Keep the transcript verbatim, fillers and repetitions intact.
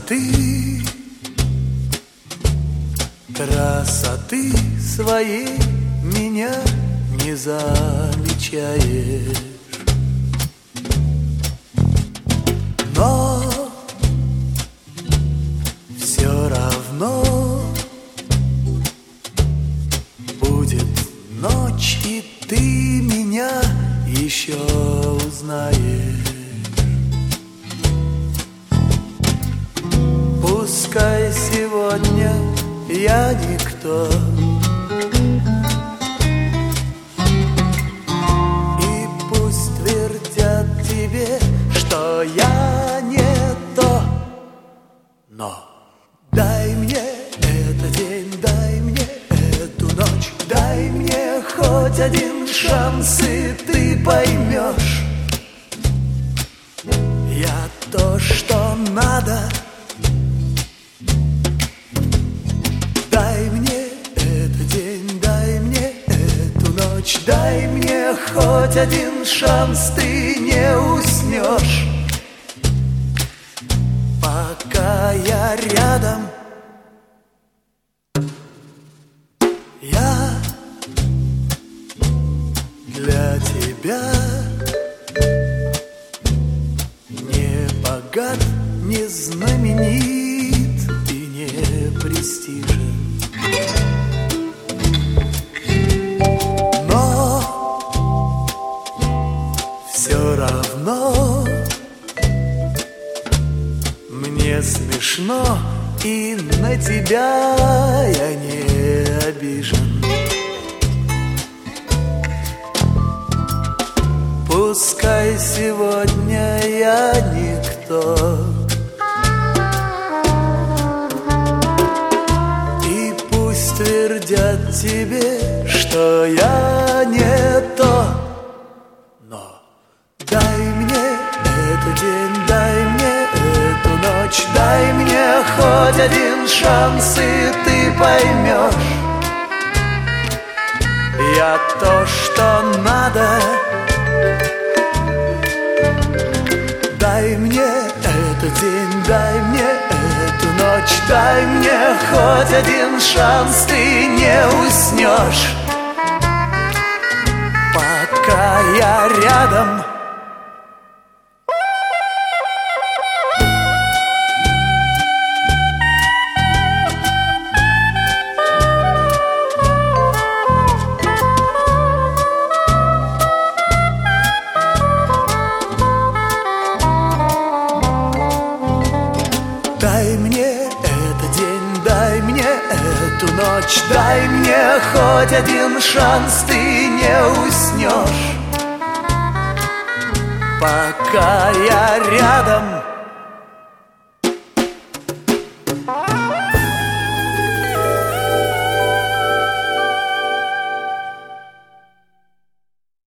ты красоты своей меня не замечаешь, но все равно будет ночь, и ты меня еще узнаешь. Пускай сегодня я никто, и пусть твердят тебе, что я не то, но дай мне этот день, дай мне эту ночь, дай мне хоть один шанс, и ты поймешь, я то, что надо. Дай мне этот день, дай мне эту ночь, дай мне хоть один шанс, ты не уснешь, пока я рядом. Я для тебя не богат, не знаменит и не престижен, но все равно мне смешно, и на тебя я не обижен. Пускай сегодня я никто, и пусть твердят тебе, что я не то, но дай мне этот день, дай мне эту ночь, дай мне хоть один шанс, и ты поймешь, я то, что надо. Дай мне этот день, дай мне эту ночь, дай мне хоть один шанс, ты не уснешь, пока я рядом. Дай мне этот день, дай мне эту ночь, дай мне хоть один шанс, ты не уснешь, пока я рядом.